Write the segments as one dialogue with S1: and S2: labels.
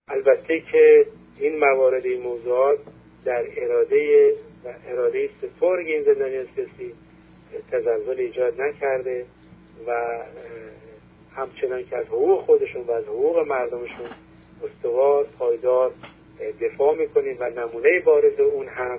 S1: البته که این موارد، این موضوعات در اراده سترگ این زندانیان سیاسی تزلزل ایجاد نکرده و همچنان که از حقوق خودشون و از حقوق مردمشون استوار پایدار دفاع میکنیم و نمونه بارز اون هم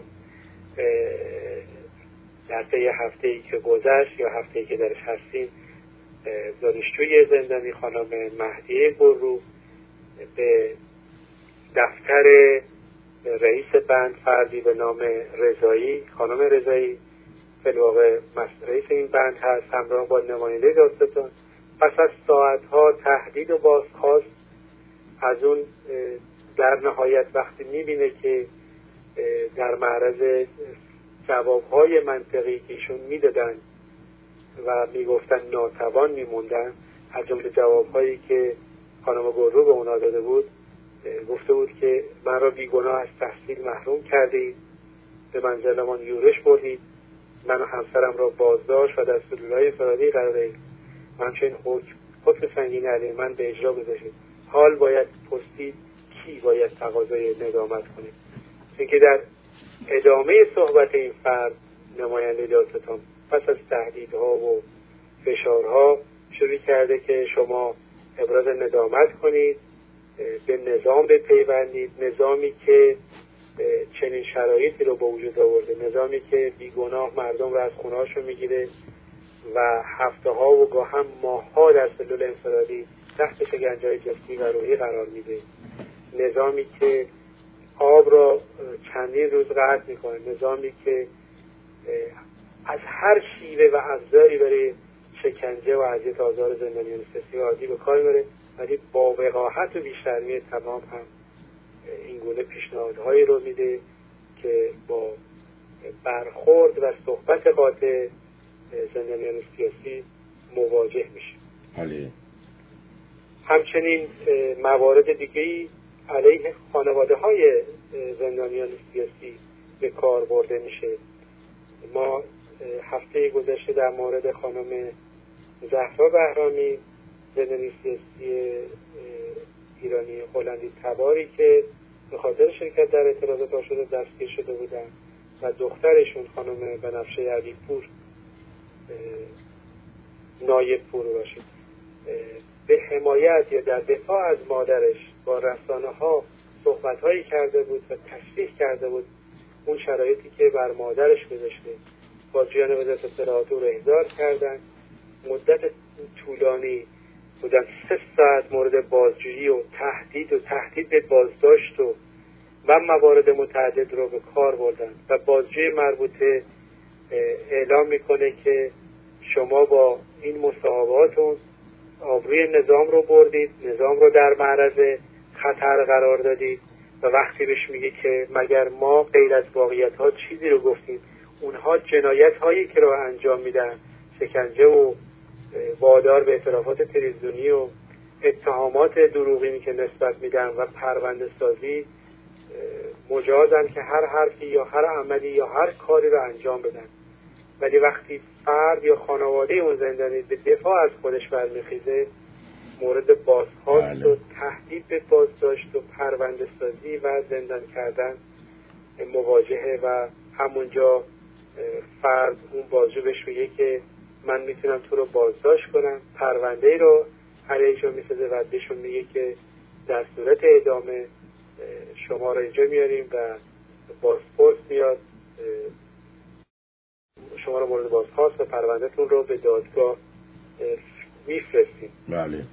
S1: در طی هفته‌ای که گذشت یا هفته‌ای که درش هستیم دانشجوی زندانی خانم مهدیه بررو به دفتر رئیس بند فردی به نام رضایی، خانم رضایی فی‌الواقع رئیس این بند هست، همراه با نماینده دادستان پس از ساعتها تهدید و بازخواست از اون در نهایت وقتی میبینه که در معرض جوابهای منطقی که ایشون میدادن و میگفتن ناتوان میموندن، از جمله جوابهایی که خانم گررو به اونا داده بود گفته بود که من را بیگناه از تحصیل محروم کردید، به منزلمان یورش بردید، من و همسرم را بازداشت و در سلولهای انفرادی قرار دادید، همچنین حکم سنگین علیه من به اجرا گذاشتید. حال باید پرسید کی باید تقاضای ندامت کنه؟ چون که در ادامه صحبت این فرد نماینده دادستان پس از تهدیدها و فشارها شروع کرده که شما ابراز ندامت کنید، به نظام بپیوندید، نظامی که چنین شرایطی رو به وجود آورده، نظامی که بیگناه مردم رو از خونه‌هاشون میگیره و هفته‌ها و گاهم ماه‌ها در سلول انفرادی تحت شکنجه‌های جسمی و روحی قرار میده، نظامی که آب را چندین روز قطع میکنه، نظامی که از هر شیوه و ابزاری برای شکنجه و اذیت آزار زندانیان سیاسی عادی به کار میبره، ولی با وقاحت و بی‌شرمی تمام هم این گونه پیشنهادهایی رو میده که با برخورد و صحبت قاطع زندانیان سیاسی مواجه میشه. همچنین موارد دیگه‌ای علیه خانواده‌های زندانیان سیاسی به کار برده میشه. ما هفته گذشته در مورد خانم زهرا بهرامی زندانی سیاسی ایرانی هلندی تباری که به خاطر شرکت در اعتراضات آشوب دستگیر شده بودن و دخترشون خانم بنفشه علیپور نایب پور باشید به حمایت یا در دفاع از مادرش با رسانه‌ها صحبت‌هایی کرده بود و تشریح کرده بود اون شرایطی که بر مادرش گذاشته. بازجویان وزارت اطلاعات رو احضار کردن، مدت طولانی بودن 3 ساعت مورد بازجویی و تهدید به بازداشت و موارد متعدد رو به کار بردن و بازجوی مربوطه اعلام میکنه که شما با این مصاحبهاتون آبروی نظام رو بردید، نظام رو در معرض خطر قرار دادید و وقتی بهش میگه که مگر ما غیر از واقعیت ها چیزی رو گفتیم، اونها جنایت هایی که رو انجام میدن، شکنجه و وادار به اعترافات تلویزیونی و اتهامات دروغینی که نسبت میدن و پرونده سازی مجازن که هر حرفی یا هر عملی یا هر کاری رو انجام بدن. ولی وقتی فرد یا خانواده اون زندانی به دفاع از خودش برمیخیزه، مورد بازخواست و تهدید به بازداشت و پرونده سازی و زندان کردن مواجهه و همونجا فرد اون بازجو بهش میگه که من میتونم تو رو بازداشت کنم، پرونده رو علیهشون میسازه و بهشون میگه که در صورت ادامه شما رو اینجا میاریم و بازپرس میاد شما رو مورد بازخواست و پروندهتون رو به دادگاه میفرستیم.
S2: بله.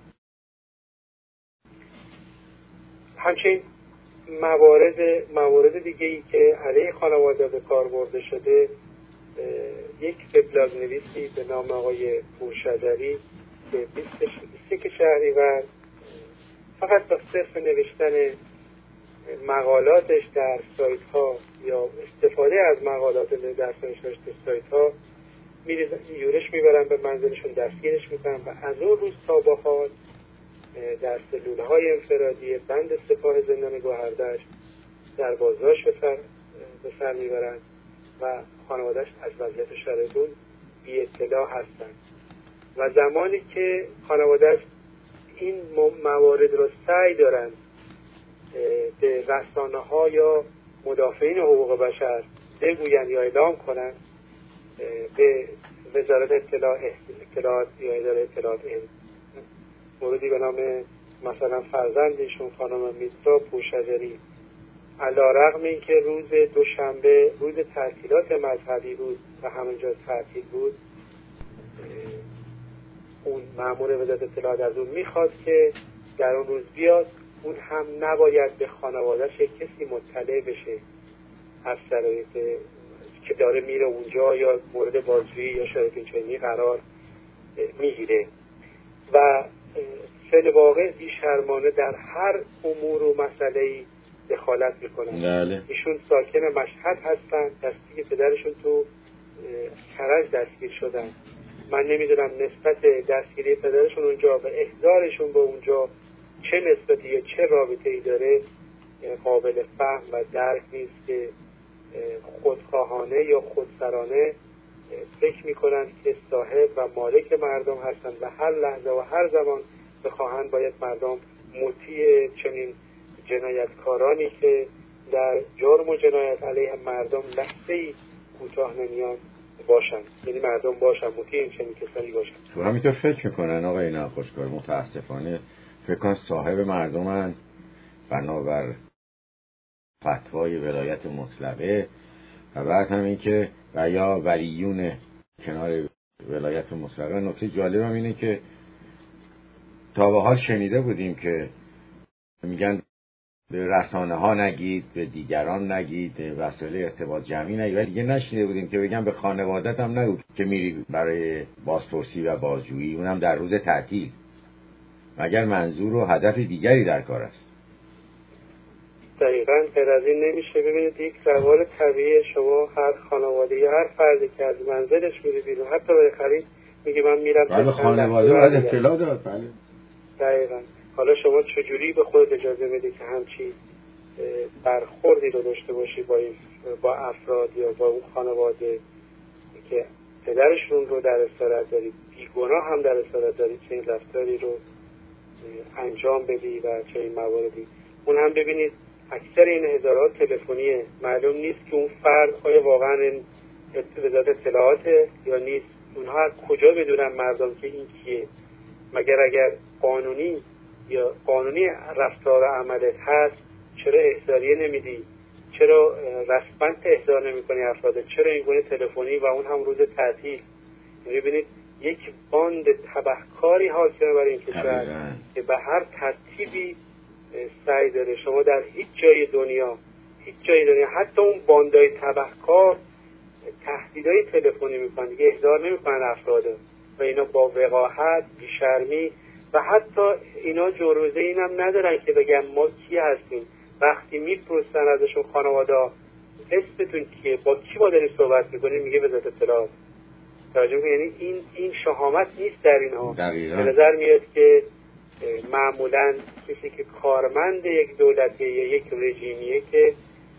S1: همچنین موارد دیگه ای که علیه خانواده به کار برده شده، یک وبلاگ نویسی به نام آقای پورشجری که 21 شهریور فقط با صرف نوشتن مقالاتش در سایت ها یا استفاده از مقالات در سایت ها یورش میبرن به منزلشون، دستگیرش میکنن و از اون روز تا به حال در سلول های انفرادی بند سپاه زندان گوهردشت در بازداشت به سر میبرن و خانواده‌اش از وضعیت شرایطون بی اطلاع هستن و زمانی که خانواده‌اش این موارد رو سعی دارن به رسانه‌ها یا مدافعین حقوق بشر بگویند یا اعلام کنند، به وزارت اطلاعات یا اداره اطلاعات موردی به نام مثلا فرزندشون خانم میترا پورشجری، علی‌رغم اینکه روز دوشنبه روز تعطیلات مذهبی بود و همه جا تعطیل بود، اون مأمور وزارت اطلاعات از اون میخواست که در اون روز بیاد. اون هم نباید به خانواده‌اش کسی مطلع بشه از شرایط که داره میره اونجا یا مورد بازجویی یا شرایط چنینی قرار میگیره و فعل واقع بیشرمانه در هر امور و مسئله‌ای دخالت میکنن.
S2: بله.
S1: ایشون ساکن مشهد هستن، دستی که پدرشون تو کرج دستگیر شدن. من نمیدونم نسبت دستگیری پدرشون اونجا و احضارشون به اونجا چه نسبتی یا چه رابطه‌ای داره، قابل فهم و درک نیست که خودخواهانه یا خودسرانه فکر میکنن که صاحب و مالک مردم هستن و هر لحظه و هر زمان بخواهن باید مردم مطیع چنین جنایتکارانی که در جرم و جنایت علیه مردم لحظه‌ای کوتاه نمیان باشن، یعنی مردم باشن مطیع این چنین کسانی باشن.
S2: تو همینطور فکر میکنن آقای ناخوشگار؟ متاسفانه فکر کنن صاحب مردمن بنابر فتوای ولایت مطلقه و بعد هم این که و یا ولیون کنار ولایت مطلقه. نکته جالب هم اینه که تا به حال شنیده بودیم که میگن به رسانه ها نگید، به دیگران نگید، وسایل ارتباط جمعی نگید، ولی دیگه نشنیده بودیم که بگن به خانوادت هم نگو که میری برای بازپرسی و بازجویی، اونم در روز تعطیل، مگر منظور و هدف دیگری در کار است.
S1: دقیقاً غیر از این نمیشه. ببینید یک روال طبیعی شما هر خانواده یا هر فردی که از منزلش میره بیرون حتی برای خرید میگه من میرم
S2: بله، خانواده باید اطلاع داد. بله
S1: دقیقاً. حالا شما چجوری به خود اجازه میدی که همچی برخوردی رو داشته باشی با افراد یا با اون خانواده که پدرشون رو در اسارت دارید، بیگناه هم در اسارت دارید، چه این رفتاری رو انجام بدی و چه این مواردی. اون هم ببینید اکثر این هزارات تلفنیه، معلوم نیست که اون فرد آیا واقعا این وزارت اطلاعاته یا نیست. اونها از کجا بدونن مردم که این کیه؟ مگر اگر قانونی رفتار و عملت هست چرا احضاریه نمیدی؟ چرا رسما احضار نمی‌کنی افراد؟ چرا این گونه تلفنی و اون هم روز تعطیل؟ ببینید یک باند تبهکاری حاکمه برای این کشور که به هر ترتیبی سعی داره شما در هیچ جای دنیا حتی اون باندای تبهکار تهدیدهای تلفنی میکنن، دیگه احضار نمیکنن افراد و اینا با وقاحت، بیشرمی و حتی اینا جرئت اینم ندارن که بگن ما کی هستیم. وقتی میپرسن ازشون خانواده اسمتون کیه، با کی ما داریم صحبت میکنیم، میگه وزارت اطلاعات. یعنی این شهامت نیست در اینها. به نظر میاد که معمولا کسی که کارمند یک دولتی یا یک رژیمیه که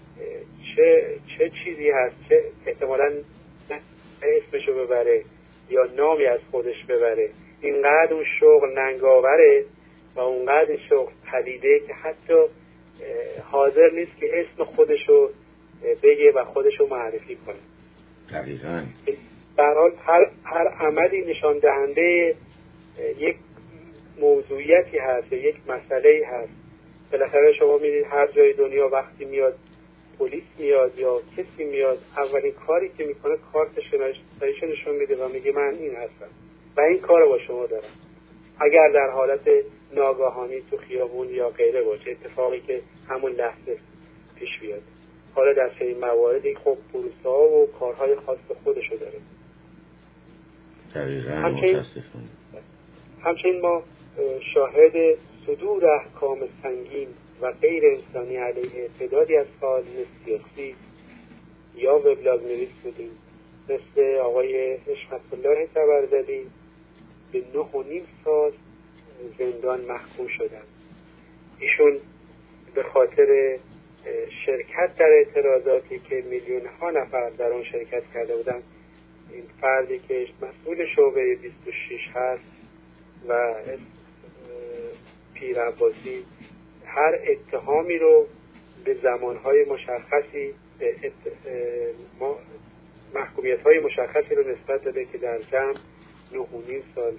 S1: چه چیزی هست، چه احتمالاً اسمشو ببره یا نامی از خودش ببره، اینقدر اون شغل ننگاوره و اونقدر این شغل پلیده که حتی حاضر نیست که اسم خودشو بگه و خودشو معرفی کنه.
S2: دقیقاً.
S1: در حال هر عملی نشان دهنده یک موضوعیتی هست یا یک مسئله‌ای هست. بالاخره شما میدید هر جای دنیا وقتی میاد پلیس میاد یا کسی میاد، اولین کاری که میکنه کارت شناساییشو نشون میده و میگه من این هستم و این کارو با شما دارم. اگر در حالت ناگهانی تو خیابون یا غیره باشه، اتفاقی که همون لحظه پیش بیاد. حالا در چنین مواردی خب پروسه‌ها و کارهای خاص خودشو داره. همچنین ما شاهد صدور احکام سنگین و غیر انسانی علیه تعدادی از فعالین سیاسی یا وبلاگ‌نویس بودیم، مثل آقای حشمت الله طبرزدی به 9.5 سال زندان محکوم شدند. ایشون به خاطر شرکت در اعتراضاتی که میلیون‌ها نفر در آن شرکت کرده بودند، این فردی که مسئول شعبه 26 هست و پیر عباسی هر اتهامی رو به زمانهای مشخصی محکومیت‌های مشخصی رو نسبت داده که در جمع 9.5 سال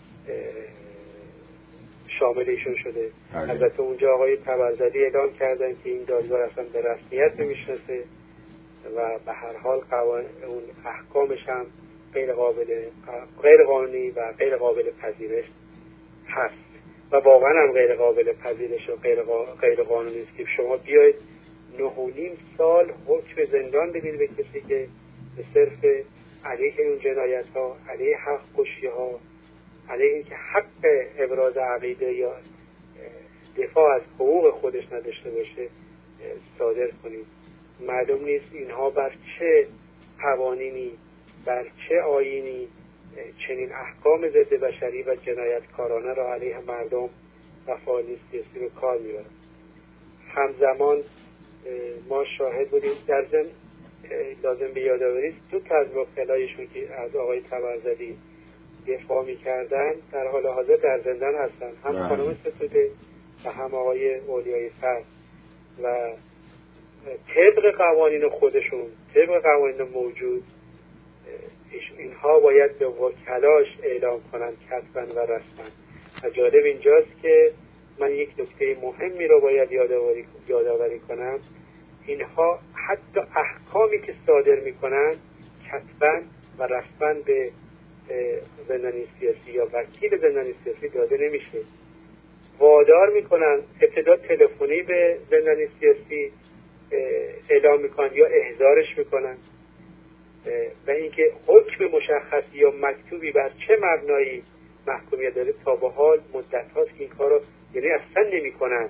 S1: شامل ایشون شده. البته اونجا آقای طبرزدی اعلام کردن که این دادگاه اصلا به رسمیت نمیشناسه و به هر حال اون احکامش هم غیر قانونی و غیر قابل پذیرش هست و واقعا هم غیر قابل پذیرش و غیر قانونی است که شما بیاید 9.5 سال حکم زندان بدید به کسی که به صرف علیه اون جنایت ها، علیه حق کشی ها، علیه اینکه حق ابراز عقیده یا دفاع از حقوق خودش نداشته باشه صادر کنید. معلوم نیست اینها بر چه قوانینی، بر چه آیینی چنین احکام ضد بشری و جنایتکارانه را علیه مردم و فعالین سیاسی رو کار میبرند. همزمان ما شاهد بودیم در ضمن لازم به یادآوری است دو تا از وکلایشون که از آقای طبرزدی دفاع میکردن در حال حاضر در زندان هستن، هم خانم ستوده و هم آقای اولیای فر و طبق قوانین خودشون، طبق قوانین موجود اینها باید به وکلاش اعلام کنند کتباً و رسما. و جالب اینجاست که من یک نکته مهمی رو باید یادآوری کنم، اینها حتی احکامی که صادر میکنن کتباً و رسما به زندانی سیاسی یا وکیل زندانی سیاسی داده نمیشه. وادار میکنن ابتدا تلفنی به زندانی سیاسی اعلام میکنن یا احضارش میکنن و اینکه حکم مشخصی یا مکتوبی بر چه مبنایی محکومیت داره تا به حال مدت هاست که این کار رو یعنی اصلا نمی کنن.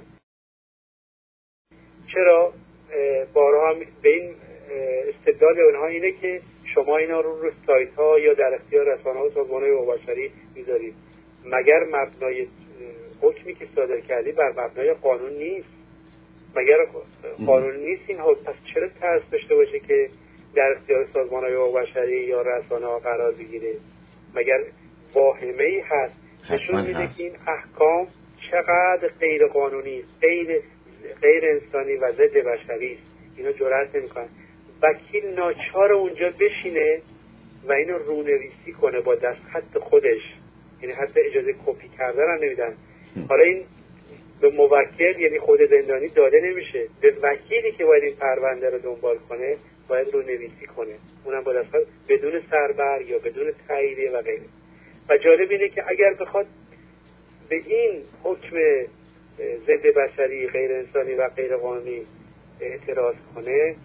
S1: چرا؟ بارها به این استدلال اونها اینه که شما اینا رو سایت ها یا در اختیار رسانه ها و سازمان حقوق بشری میذارید، مگر مبنای حکمی که صادر کردی بر مبنای قانون نیست؟ مگر قانون نیست این حکم؟ پس چرا ترس داشته باشه که در اختیار سازمان حقوق بشری یا رسانه ها قرار بگیره؟ مگر واهمه‌ای هست نشون میده که این احکام چقدر غیر قانونی، غیر انسانی و ضد بشری است. اینو جرأت نمی‌کنن. وکیل ناچار اونجا بشینه و اینو رونویسی کنه با دستخط خودش، یعنی حتی اجازه کپی کردن هم نمیدن. حالا این به موکل یعنی خود زندانی داده نمیشه، به وکیلی که باید این پرونده رو دنبال کنه باید رونویسی کنه، اونم با دستخط بدون سربر یا بدون تاییدیه و غیره. و جالب اینه که اگر بخواد به این حکم ضد بشری غیر انسانی و غیر قانونی اعتراض کنه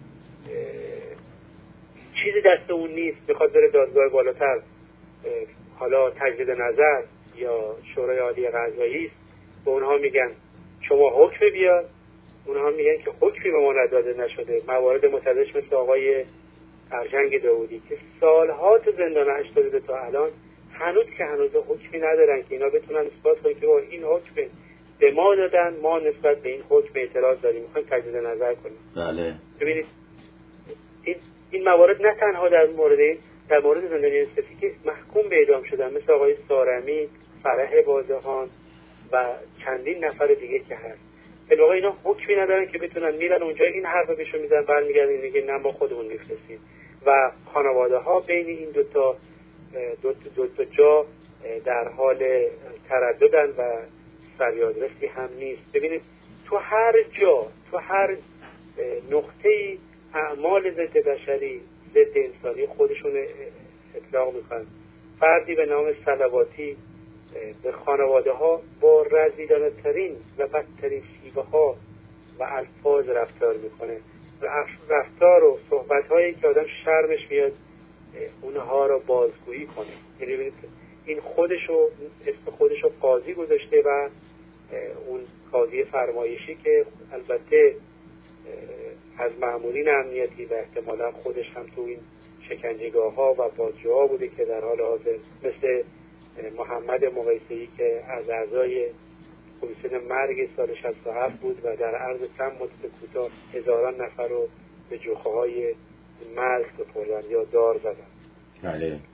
S1: چیزی دست اون نیست، میخواد بره دادگاه بالاتر، حالا تجدید نظر یا شورای عالی قضایی است، به اونها میگن شما حکم بیار، اونها میگن که حکمی به ما نداده نشده. موارد متعددش مثل آقای ارجنگ داودی که سالها تو زندان 82 تا الان هنوز حکمی ندارن که اینا بتونن اثبات کنن که این حکم به ما دادن، ما نسبت به این حکم اعتراض داریم، میخوایم تجدید نظر کنیم.
S2: بله.
S1: ببینید این موارد نه تنها در مورد زندانی سیاسی که محکوم به اعدام شدن مثل آقای سارمی، فرح بازهان و چندین نفر دیگه که هست، به واقع اینا حکمی ندارن که بتونن میرن اونجا این حرف بهشون میزنن برمیگردن میگن نه ما خودمون میفرستیم و خانواده ها بین این دو تا جا در حال ترددن و فریادرسی هم نیست. ببینید تو هر جا، تو هر نقطه‌ای اعمال ضد بشری، ضد انسانی خودشون اطلاق میکنن. فردی به نام صلواتی به خانواده ها با رذیلانه ترین و بدترین شیوه ها و الفاظ رفتار میکنه و رفتار و صحبت هایی که آدم شرمش میاد اونها رو بازگویی کنه. یعنی ببینید این اسم خودشو قاضی گذاشته و اون قاضی فرمایشی که البته از مأمورین امنیتی و احتمالا خودش هم تو این شکنجهگاه ها و بازجوها بوده که در حال حاضر مثل محمد مقیسه‌ای که از اعضای کمیسیون مرگ سال 67 بود و در عرض چند مدت کوتاه هزاران نفر رو به جوخه‌های مرگ سپردن یا دار زدن.
S2: بله.